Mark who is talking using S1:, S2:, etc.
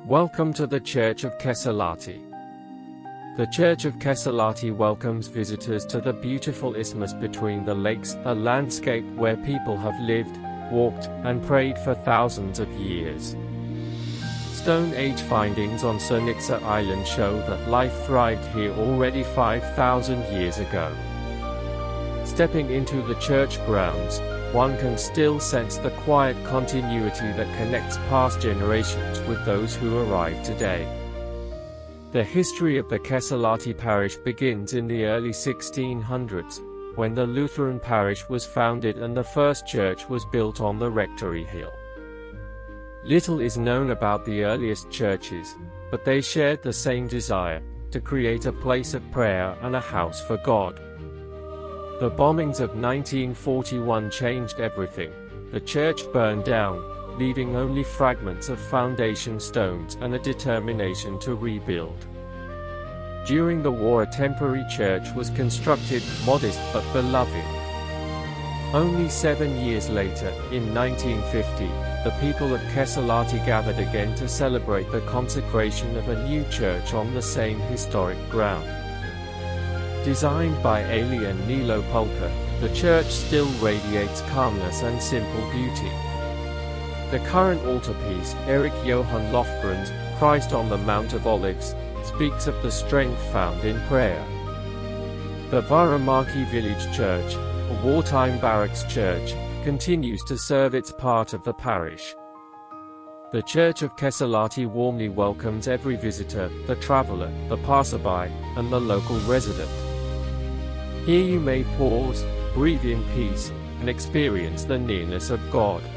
S1: Welcome to the Church of Kesalati. The Church of Kesalati welcomes visitors to the beautiful isthmus between the lakes, a landscape where people have lived, walked, and prayed for thousands of years. Stone Age findings on Cernitsa Island show that life thrived here already 5,000 years ago. Stepping into the church grounds, one can still sense the quiet continuity that connects past generations with those who arrive today. The history of the Kesalati parish begins in the early 1600s, when the Lutheran parish was founded and the first church was built on the Rectory Hill. Little is known about the earliest churches, but they shared the same desire, to create a place of prayer and a house for God. The bombings of 1941 changed everything. The church burned down, leaving only fragments of foundation stones and a determination to rebuild. During the war, a temporary church was constructed, modest but beloved. Only 7 years later, in 1950, the people of Kesalati gathered again to celebrate the consecration of a new church on the same historic ground. Designed by Aili and Nilo Polka, the church still radiates calmness and simple beauty. The current altarpiece, Eric Johann Lofgren's Christ on the Mount of Olives, speaks of the strength found in prayer. The Varamaki Village Church, a wartime barracks church, continues to serve its part of the parish. The Church of Kesalati warmly welcomes every visitor, the traveler, the passerby, and the local resident. Here you may pause, breathe in peace, and experience the nearness of God.